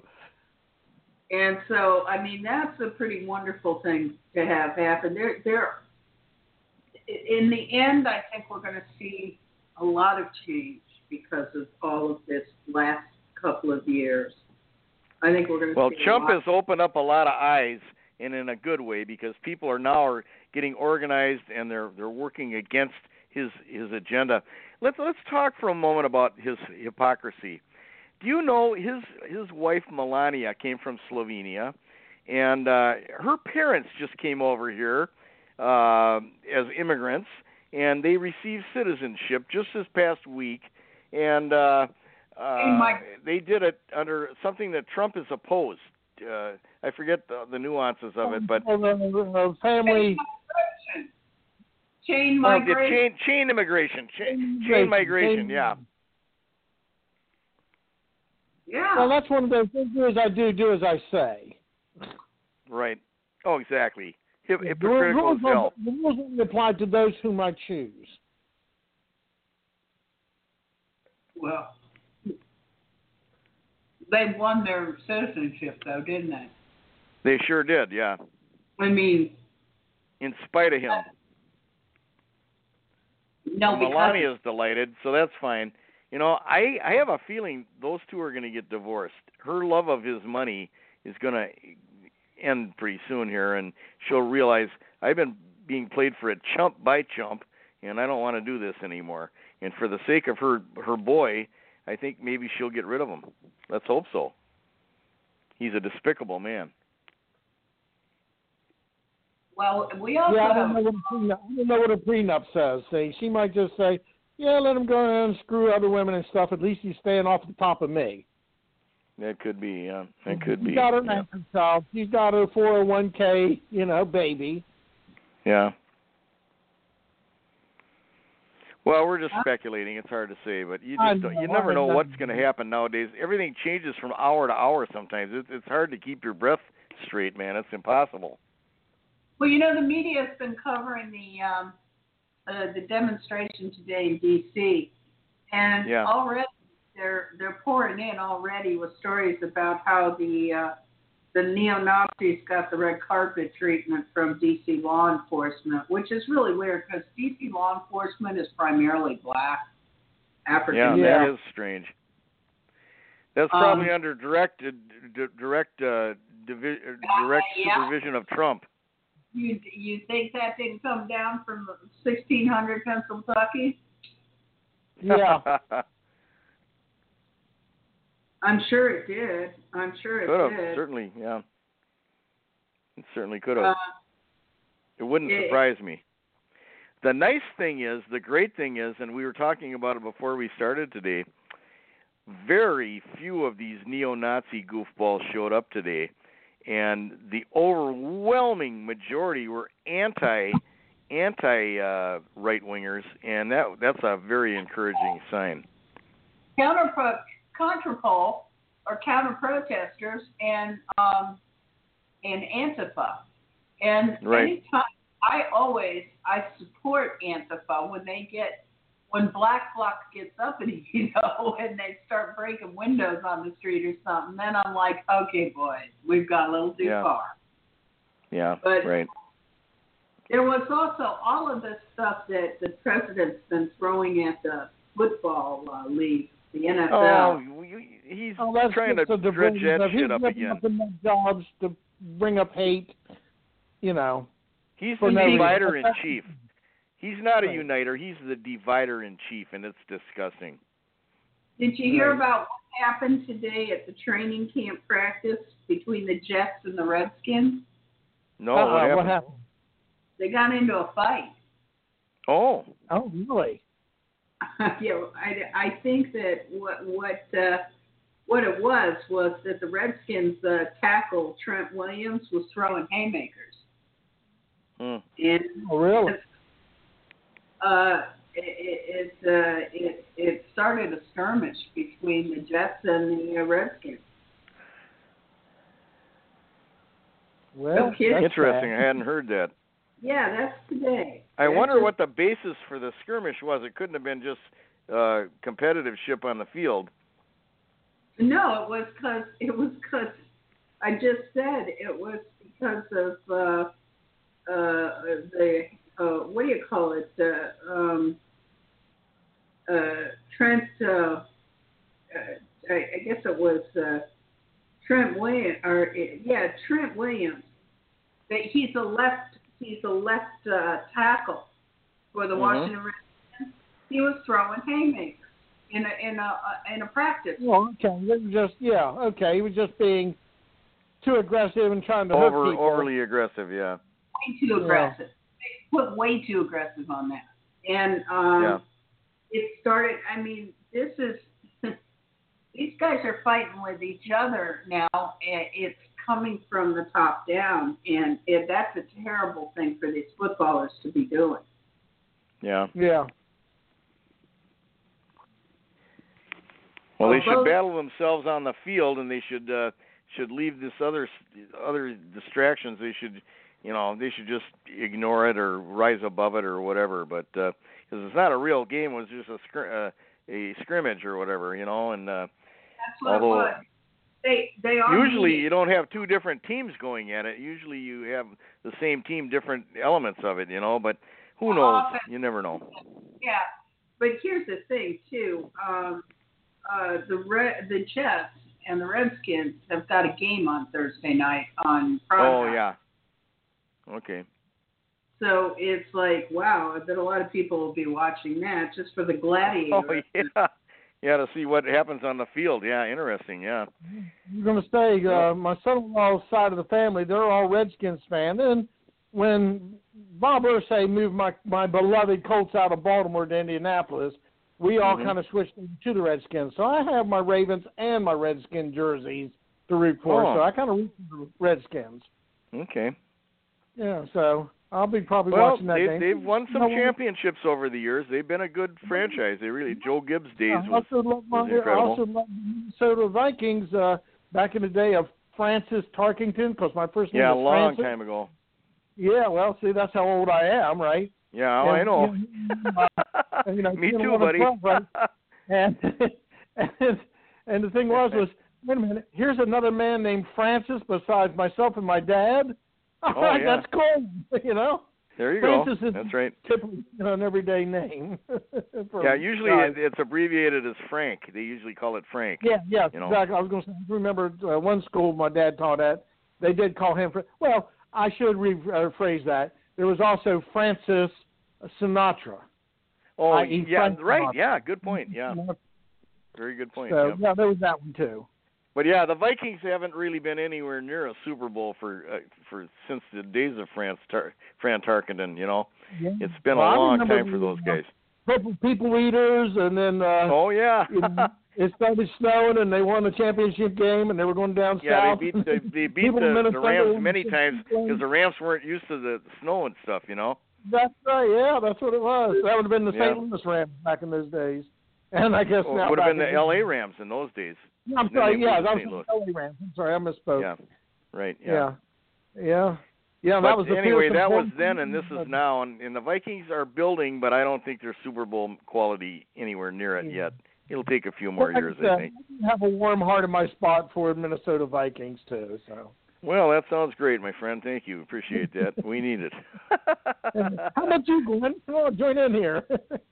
And so, I mean, that's a pretty wonderful thing to have happen. There, there. In the end, I think we're going to see a lot of change because of all of this last couple of years. I think we're going to Well, see Trump a has lot. opened up a lot of eyes, and in a good way, because people are now are getting organized and they're they're working against his his agenda. Let's let's talk for a moment about his hypocrisy. Do you know his his wife Melania came from Slovenia, and uh, her parents just came over here uh, as immigrants, and they received citizenship just this past week, and uh, uh, they did it under something that Trump is opposed. Uh, I forget the, the nuances of it, but Oh, the, the family. Chain oh, the migration. chain chain immigration, chain, Chain chain migration, chain- yeah. Yeah. Well, that's one of those things. Do as I do, do as I say. Right. Oh, exactly. Hip, The hypocritical rules, as hell. the rules only apply to those whom I choose. Well, they won their citizenship, though, didn't they? They sure did, yeah. I mean, In spite of him. no, because Melania's delighted, so that's fine. You know, I I have a feeling those two are going to get divorced. Her love of his money is going to end pretty soon here, and she'll realize I've been being played for a chump by chump, and I don't want to do this anymore. And for the sake of her her boy, I think maybe she'll get rid of him. Let's hope so. He's a despicable man. well, we also Yeah, I have don't know what a prenup, I don't know what a prenup says. Say she might just say, "Yeah, let him go ahead and screw other women and stuff. At least he's staying off the top of me." That could be, yeah. That could be. She's got her yeah. anchor child. She's got her four oh one k, you know, baby. Yeah. Well, we're just speculating. It's hard to say, but you I just don't, know, you never I know know. what's going to happen nowadays. Everything changes from hour to hour. Sometimes it's it's hard to keep your breath straight, man. It's impossible. Well, you know, the media has been covering the um, uh, the demonstration today in D C, and Yeah. already they're they're pouring in already with stories about how the uh, the neo-Nazis got the red carpet treatment from D C law enforcement, which is really weird because D C law enforcement is primarily black, African. Yeah, Yeah. that is strange. That's probably Um, under direct uh, d- direct uh, divi- uh, direct yeah. supervision of Trump. You you think that didn't come down from sixteen hundred Pennsylvania? Yeah. I'm sure it did. I'm sure it Could have, did. certainly, yeah. It certainly could have. Uh, it wouldn't it- surprise me. The nice thing is, the great thing is, and we were talking about it before we started today, very few of these neo-Nazi goofballs showed up today, and the overwhelming majority were anti anti uh, right-wingers, and that that's a very encouraging sign. counter contrapol or counter protesters and um and Antifa. And Right. anytime I always I support Antifa when they get when Black Bloc gets up and you know and they start breaking windows on the street or something, then I'm like, okay boys, we've got a little too Yeah. far. Yeah, But right. there was also all of this stuff that the president's been throwing at the football uh, league, the N F L. Oh, you- he's Oh, that's trying to just a dredge diversion that of- shit he's up ripping again. up enough jobs to bring up hate, you know. He's for the no reason. divider in chief. He's not a Right. uniter. He's the divider in chief, and it's disgusting. Did you hear Right. about what happened today at the training camp practice between the Jets and the Redskins? No, Uh-uh, what happened? what happened? They got into a fight. Oh, Oh, really? yeah, I, I think that what what uh, what it was was that the Redskins uh, tackle Trent Williams was throwing haymakers, hmm. and Oh, really? uh, it it, uh, it it started a skirmish between the Jets and the uh, Redskins. Well, Okay. that's Interesting. sad. I hadn't heard that. Yeah, that's today. I That's wonder just- what the basis for the skirmish was. It couldn't have been just uh, competitive ship on the field. No, it was because it was because I just said it was because of uh, uh, the uh, what do you call it? Uh, um, uh, Trent. Uh, uh, I, I guess it was uh, Trent Williams. Or uh, yeah, Trent Williams. That he's a left. He's a left uh, tackle for the Mhm. Washington Redskins. He was throwing haymakers in a in a uh, in a practice. Well, okay. It was just, yeah, okay. He was just being too aggressive and trying to Over, hurt people. overly aggressive, yeah. Way too Yeah. aggressive. They put way too aggressive on that. And um, Yeah. it started, I mean, this is, these guys are fighting with each other now. And it's coming from the top down. And it, that's a terrible thing for these footballers to be doing. Yeah. Yeah. Well, they Well, should both- battle themselves on the field, and they should uh, should leave this other other distractions. They should, you know, they should just ignore it or rise above it or whatever. But because uh, it's not a real game, it was just a scr- uh, a scrimmage or whatever, you know. And uh, That's what although it was. They, they are usually meeting. you don't have two different teams going at it. Usually you have the same team, different elements of it, you know. But who knows? Often. You never know. Yeah, but here's the thing too. Um, uh, the Red, the Jets and the Redskins have got a game on Thursday night on Prime Oh Time. yeah. Okay. So it's like, wow, I bet a lot of people will be watching that just for the gladiator. Oh yeah. Yeah, to see what happens on the field. Yeah, interesting. Yeah. I'm going to say, uh, my son-in-law's side of the family, they're all Redskins fans. And when Bob Irsay moved my, my beloved Colts out of Baltimore to Indianapolis, we all Mhm. kind of switched to the Redskins. So I have my Ravens and my Redskin jerseys to root for. Oh. So I kind of root for the Redskins. Okay. Yeah, so I'll be probably Well, watching that they, game. they've won some No, championships over the years. They've been a good franchise. They really, Joe Gibbs' days I was, also love my, was I incredible. also love the Minnesota Vikings uh, back in the day of Francis Tarkington, because my first name Yeah, a was long Francis. time ago. Yeah, well, see, that's how old I am, right? Yeah, oh, I And, know. you know, uh, you know, Me ten, too, eleven, buddy. twelve, right? And, and and the thing was was wait a minute. Here's another man named Francis besides myself and my dad. All Oh, right, yeah. that's cool. You know, There you Francis go. is That's right. typically an everyday name. for Yeah, usually guys. it, it's abbreviated as Frank. They usually call it Frank. Yeah, yeah, you know. exactly. I was going to remember uh, one school my dad taught at. They did call him. Fra- Well, I should rephrase that. There was also Francis Sinatra. Oh, that is. yeah, Frank right. Sinatra. Yeah, good point. Yeah, very good point. So Yep. yeah, there was that one too. But yeah, the Vikings haven't really been anywhere near a Super Bowl for uh, for since the days of France Tar- Fran Tarkenton. You know, Yeah. it's been Well, I a long remember time for those the, uh, guys. Purple People Eaters, and then uh, Oh yeah. you know, it started snowing, and they won the championship game, and they were going down Yeah, south. they beat they, they beat People in the, the Minnesota Rams won many the times championship because the Rams weren't used to the snow and stuff. You know. That's right. Yeah, that's what it was. That would have been the Yeah. Saint Louis Rams back in those days, and I guess Well, now it would have back been the in L A Rams in those days. No, I'm Then sorry. they Yeah, moved to that was Saint Louis. the L A Rams. I'm sorry, I misspoke. Yeah. Right. Yeah. Yeah. Yeah. Yeah, But that was the anyway, fearsome that was Bolton then, and this team. is now. And, and the Vikings are building, but I don't think they're Super Bowl quality anywhere near it Yeah. yet. It'll take a few more Like years, I, said, I think. I have a warm heart in my spot for Minnesota Vikings too. So. Well, that sounds great, my friend. Thank you. Appreciate that. We need it. How about you, Glenn? Come on, join in here.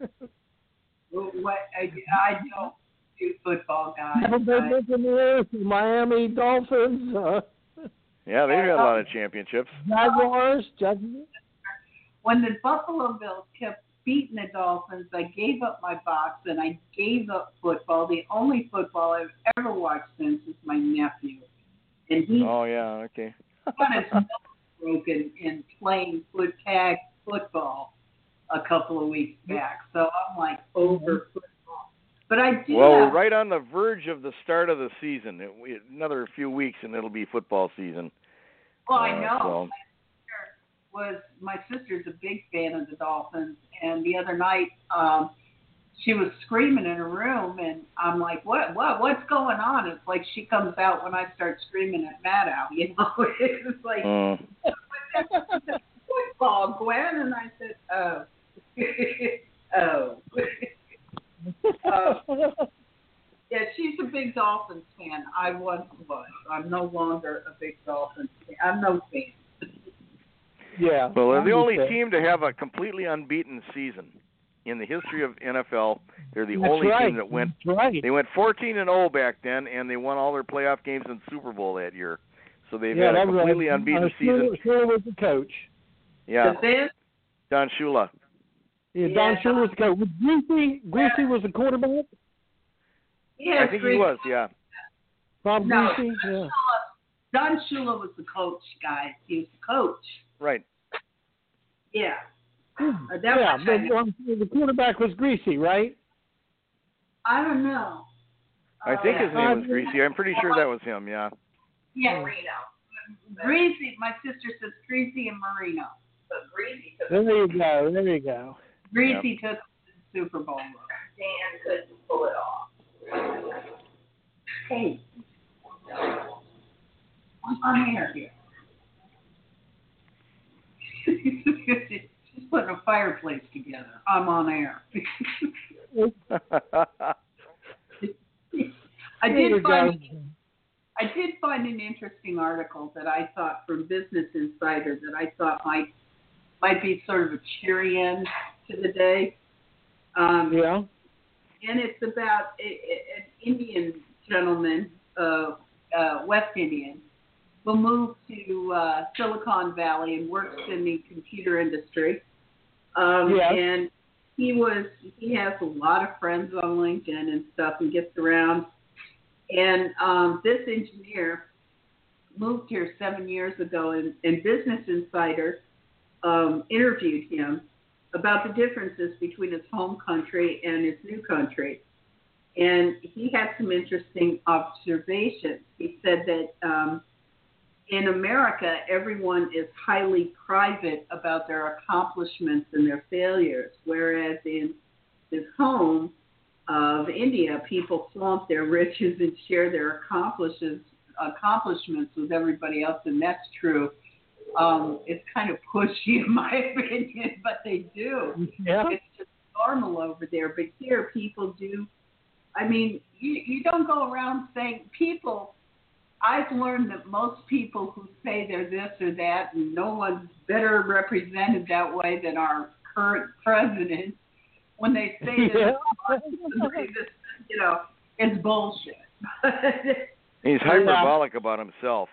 Well, what I, I don't do football, guys. Haven't been I- Buccaneers, Miami Dolphins, uh, Yeah, they've had a lot of championships. Jaguars, Jaguars. When the Buffalo Bills kept beating the Dolphins, I gave up my box and I gave up football. The only football I've ever watched since is my nephew, and he Oh, yeah, okay. got his nose broken in playing foot tag football a couple of weeks back. So I'm like over football. But I do Well, have, we're right on the verge of the start of the season. It, we, another few weeks, and it'll be football season. well, I Uh, know. so- was my sister's a big fan of the Dolphins, and the other night um, she was screaming in her room, and I'm like, "What? What? What's going on?" It's like she comes out when I start screaming at Maddow. You know, it's like Mm. football, Gwen, and I said, "Oh, oh." uh, yeah, she's a big Dolphins fan. I once was. I'm no longer a big Dolphins fan. I'm no fan. Yeah. Well, they're the only understand. team to have a completely unbeaten season in the history of N F L. They're the That's only right. team that went. That's right. They went fourteen and oh back then, and they won all their playoff games in Super Bowl that year. So they've yeah, had a that was completely uh, unbeaten uh, season. Shula, Shula was the coach. Yeah, The Biz, Don Shula. Yeah, Yeah. Don Shula was the coach. Was Greasy, Greasy was the quarterback? yeah, I think he was. Yeah. Bob No. Greasy? Yeah. Don Shula was the coach, guys. He was the coach. Right. Yeah. Hmm. Uh, that Yeah, much I but know. um, the quarterback was Greasy, right? I don't know. I think Uh, his name was Greasy. I'm pretty sure that was him. Yeah. Yeah, Marino. Greasy. My sister says Greasy and Marino. But Greasy took There you go. There you go. Greasy took the Super Bowl. Dan couldn't pull it off. Hey. I'm on air here. She's putting a fireplace together. I'm on air. I There you did find go. I did find an interesting article that I thought from Business Insider that I thought might might be sort of a cheery end to the day. Um, Yeah. And it's about a, a, an Indian gentleman, uh, uh, West Indian, who moved to uh, Silicon Valley and works in the computer industry. Um, Yeah. And he was he has a lot of friends on LinkedIn and stuff and gets around. And um, this engineer moved here seven years ago, and, and Business Insider um, interviewed him about the differences between his home country and his new country. And he had some interesting observations. He said that um, in America, everyone is highly private about their accomplishments and their failures, whereas in his home of India, people flaunt their riches and share their accomplishes, accomplishments with everybody else, and that's true. Um, it's kind of pushy in my opinion, but they do. Yeah. It's just normal over there. But here, people do I mean, you, you don't go around saying people. I've learned that most people who say they're this or that, and no one's better represented that way than our current president, when they say Yeah. this, you know, it's bullshit. He's hyperbolic about himself.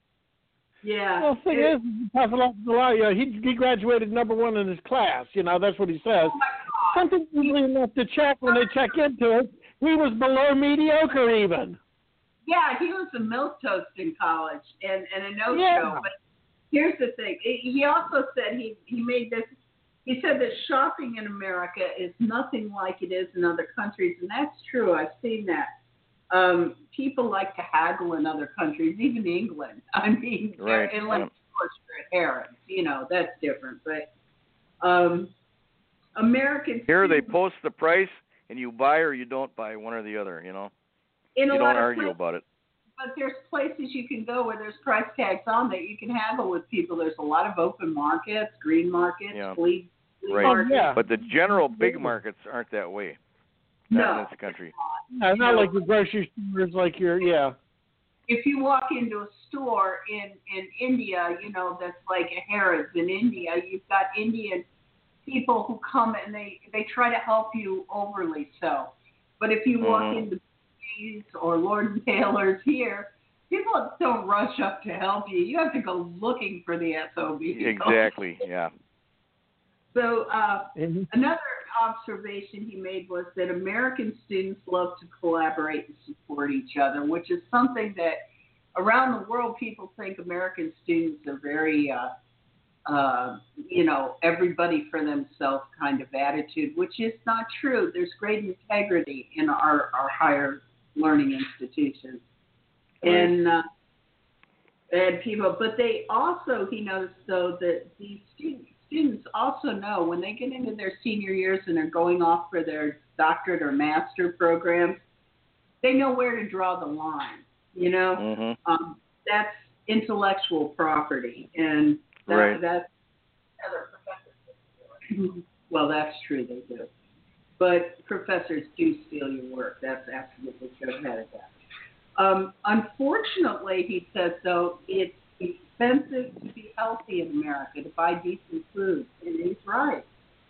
Yeah. Well, the thing It- is, pathological lie. You know, he he graduated number one in his class. You know, that's what he says. oh my God. Something really enough to check when they check into it. He was below mediocre even. Yeah, he was a milquetoast in college and, and a no-show. Yeah. But here's the thing. He also said he, he made this, he said that shopping in America is nothing like it is in other countries. And that's true. I've seen that. Um, people like to haggle in other countries, even England. I mean, Right. unless, Yeah. of course, you're at Harrods. You know, that's different. But um, Americans... Here they post the price, and you buy or you don't buy, one or the other, you know. in You a don't lot of argue places, about it. But there's places you can go where there's price tags on that you can haggle with people. There's a lot of open markets, green markets, Yeah. flea, flea Right. markets. Yeah. But the general big markets aren't that way. Not No. in this country. No, not like the grocery stores, like your yeah. If you walk into a store in, in India, you know, that's like a Harrods in India, you've got Indian people who come and they, they try to help you overly so. But if you walk Mhm. into Macy's or Lord and Taylor's here, people don't rush up to help you. You have to go looking for the S O B. Exactly, yeah. So uh, Mhm. another observation he made was that American students love to collaborate and support each other, which is something that around the world people think American students are very, uh, uh, you know, everybody for themselves kind of attitude, which is not true. There's great integrity in our, our higher learning institutions. Right. And uh, and people, but they also, he noticed though, that these students, students also know when they get into their senior years and they're going off for their doctorate or master programs, they know where to draw the line. You know, Mhm. um, that's intellectual property, and that, Right. that's other professors. Well, that's true, they do. But professors do steal your work. That's absolutely true. I've had that. Um, unfortunately, he says, though, it's expensive to be healthy in America, to buy decent food, and he's right.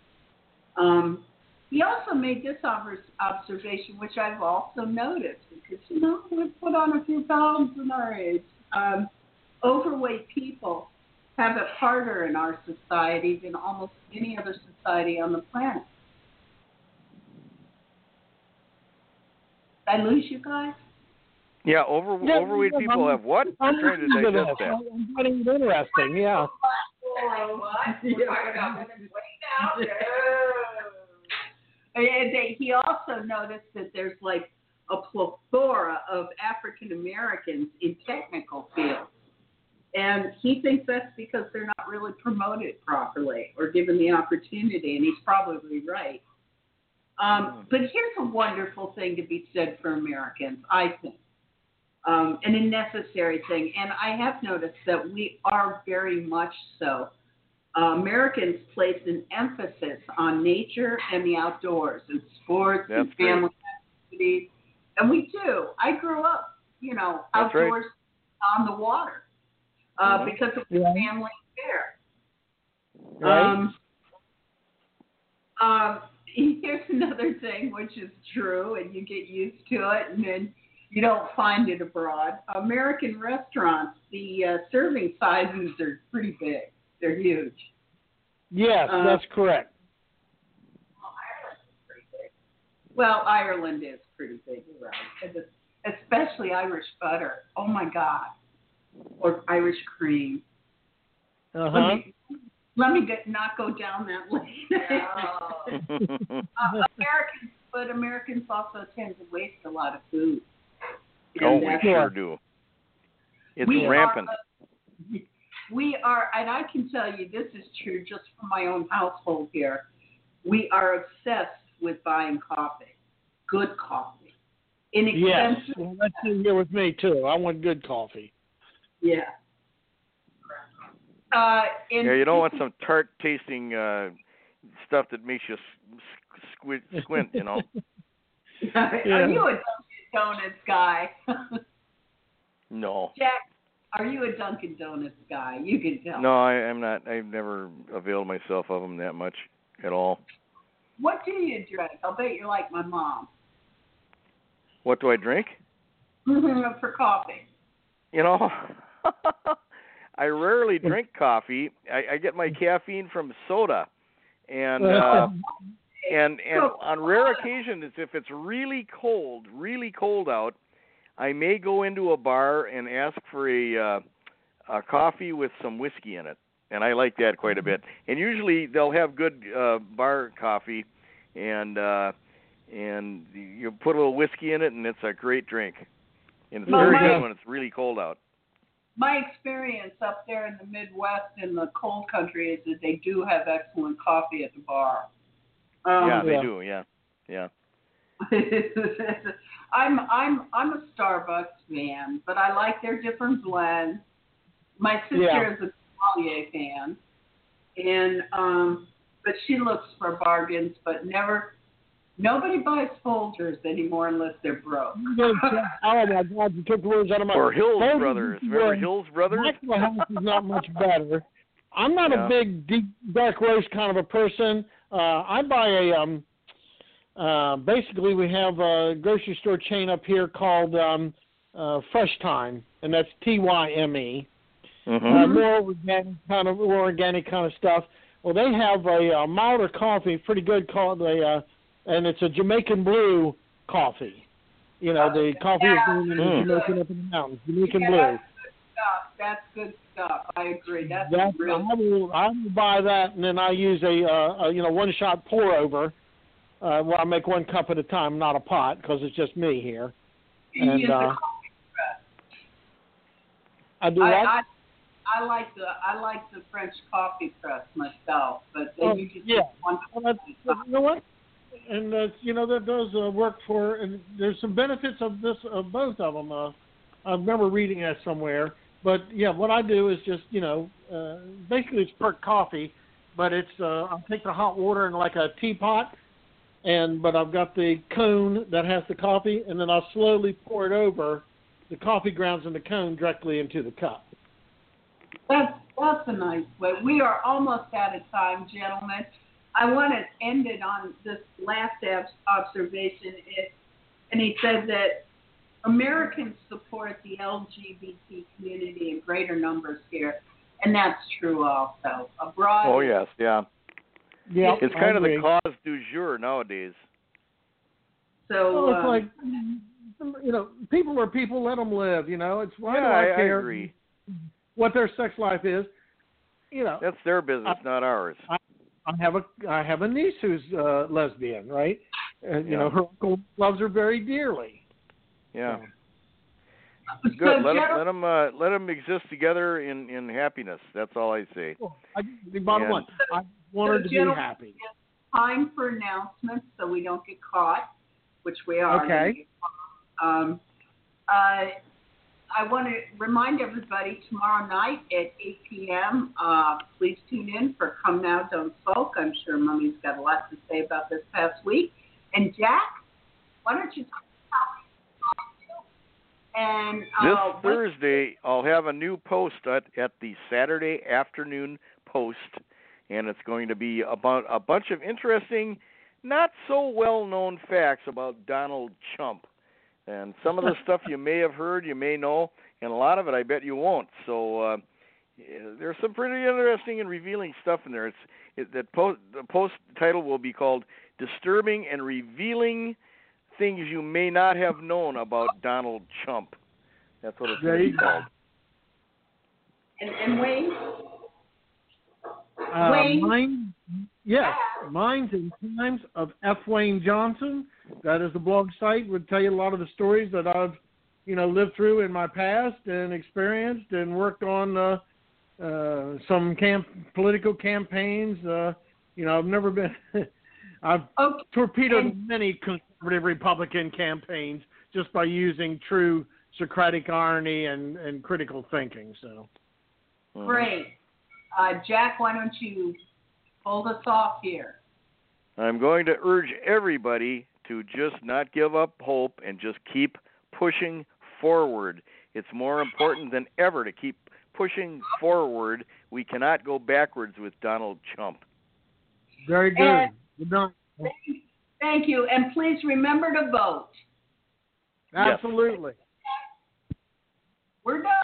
Um, he also made this observation, which I've also noticed, because, you know, we've put on a few pounds in our age. Um, overweight people have it harder in our society than almost any other society on the planet. Did I lose you guys? Yeah, over Yeah, overweight yeah, people I'm- have what? I'm I'm trying to listening to digest this. that. I'm finding it interesting. Yeah. And they, he also noticed that there's like a plethora of African Americans in technical fields. And he thinks that's because they're not really promoted properly or given the opportunity, and he's probably right. Um, but here's a wonderful thing to be said for Americans, I think, um, and a necessary thing. And I have noticed that we are very much so. Uh, Americans place an emphasis on nature and the outdoors and sports That's and family activities. And we do. I grew up, you know, That's right. outdoors on the water uh, Mhm. because of Yeah. the family there. Right. Um, um, here's another thing which is true, and you get used to it, and then you don't find it abroad. American restaurants, the uh, serving sizes are pretty big. They're huge. Yes, Uh, that's correct. Well, Ireland is pretty big, you're right. And it's- especially Irish butter. Oh, my God. Or Irish cream. Uh Let huh. me, let me get, not go down that lane. uh, Americans, but Americans also tend to waste a lot of food. Oh, And we that's- sure do. It's we rampant. Are, we are, and I can tell you this is true just from my own household here. We are obsessed with buying coffee, good coffee, Yes. inexpensive. Well, that's in here with me too. I want good coffee. Yeah. Uh, and Yeah, you don't want some tart tasting uh, stuff that makes you s- squint, squint, you know. Are Yeah. you a Dunkin' Donuts guy? No. Jack, are you a Dunkin' Donuts guy? You can tell. No, I, I'm not. I've never availed myself of them that much at all. What do you drink? I'll bet you're like my mom. What do I drink? For coffee. You know, I rarely drink coffee. I, I get my caffeine from soda, and uh, and and on rare occasions, if it's really cold, really cold out, I may go into a bar and ask for a uh, a coffee with some whiskey in it, and I like that quite a bit. And usually they'll have good uh, bar coffee, and uh, and you put a little whiskey in it, and it's a great drink. And it's Well, very my- good when it's really cold out. My experience up there in the Midwest in the cold country is that they do have excellent coffee at the bar. Um, Yeah, they Yeah. do. Yeah, yeah. I'm I'm I'm a Starbucks fan, but I like their different blends. My sister Yeah. is a Sommelier fan, and um, but she looks for bargains, but never. Nobody buys Folgers anymore unless they're broke. Oh my God! You took the words out of my Or Hills Folgers Brothers. is Remember good. Hills Brothers? Maxwell House is not much better. I'm not Yeah. a big deep dark roast kind of a person. Uh, I buy a um, uh, basically we have a grocery store chain up here called um, uh, Fresh Time, and that's T Y M E. Mm-hmm. Uh, more organic kind of more organic kind of stuff. Well, they have a, a milder coffee, pretty good, called a, uh, and it's a Jamaican Blue coffee. You know, the coffee is grown in the Mm. Jamaican up in the mountains, Jamaican Yeah, Blue. that's good stuff. That's good stuff. I agree. That's That's, real. I will I will buy that, and then I use a, uh, a you know one shot pour over, uh, where I make one cup at a time, not a pot, because it's just me here. You And use the uh, coffee press. I do I, that. I I like the I like the French coffee press myself, but then Oh, you just yeah. use one. Well, that's, you know what? And uh, you know that does uh, work for. And there's some benefits of this of both of them. Uh, I remember reading that somewhere. But yeah, what I do is just you know uh, basically it's perk coffee, but it's uh, I'll take the hot water in like a teapot, and but I've got the cone that has the coffee, and then I'll slowly pour it over the coffee grounds in the cone directly into the cup. That's that's a nice way. We are almost out of time, gentlemen. I want to end it on this last observation. It, and he said that Americans support the L G B T community in greater numbers here, and that's true also. Abroad, Oh, yes, yeah. Yeah, It's kind of the cause du jour nowadays. so Well, it's uh, like, you know, people are people. Let them live. You know, it's why yeah, do I I, I care agree. what their sex life is? You know, That's their business, I- not ours. I have a I have a niece who's uh, lesbian, right? And you Yeah. know, her uncle loves her very dearly. Yeah. so Good. Let them, gentlemen, let them, uh, let them exist together in, in happiness. That's all I say. I, the bottom And- line, I want her to be gentlemen, happy. time for announcements so we don't get caught, which we are. Okay. Um, uh, I want to remind everybody tomorrow night at eight p.m. Uh, please tune in for Come Now, Don't Sulk. I'm sure Mummy's got a lot to say about this past week. And Jack, why don't you talk about and This uh, what- Thursday, I'll have a new post at, at the Saturday Afternoon Post, and it's going to be about a bunch of interesting, not so well-known facts about Donald Trump. And some of the stuff you may have heard, you may know, and a lot of it I bet you won't. So uh, there's some pretty interesting and revealing stuff in there. It's it, that post, the post title will be called "Disturbing and Revealing Things You May Not Have Known About Donald Trump." That's what it's There going to you be go. called. and, and Wayne? Uh, Wayne? mine, yes, Minds and Times of F. Wayne Johnson. That is the blog site. Would tell you a lot of the stories that I've, you know, lived through in my past and experienced and worked on uh, uh, some camp political campaigns. Uh, you know, I've never been. I've Okay. torpedoed And- many conservative Republican campaigns just by using true Socratic irony and, and critical thinking. So. Mhm. Great. Uh, Jack, why don't you hold us off here? I'm going to urge everybody to just not give up hope and just keep pushing forward. It's more important than ever to keep pushing forward. We cannot go backwards with Donald Trump. Very good. And Good night. thank you. And please remember to vote. Absolutely. We're done.